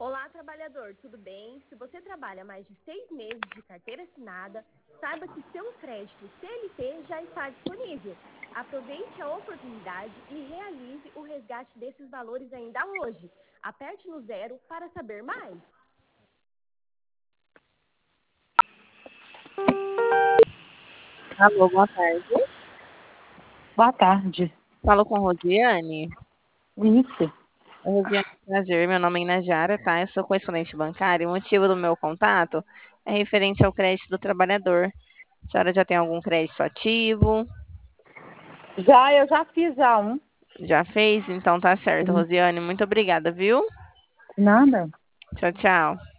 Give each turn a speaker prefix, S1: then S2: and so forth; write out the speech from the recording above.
S1: Olá, trabalhador, tudo bem? Se você trabalha mais de 6 meses de carteira assinada, saiba que seu crédito CLT já está disponível. Aproveite a oportunidade e realize o resgate desses valores ainda hoje. Aperte no 0 para saber mais.
S2: Alô, boa tarde.
S3: Boa tarde.
S2: Falo com Rosiane.
S3: Isso.
S2: Rosiane, prazer. Meu nome é Inajara, tá? Eu sou correspondente bancária. O motivo do meu contato é referente ao crédito do trabalhador. A senhora já tem algum crédito ativo?
S3: Eu já fiz já um.
S2: Já fez? Então tá certo, Rosiane. Muito obrigada, viu?
S3: Nada.
S2: Tchau, tchau.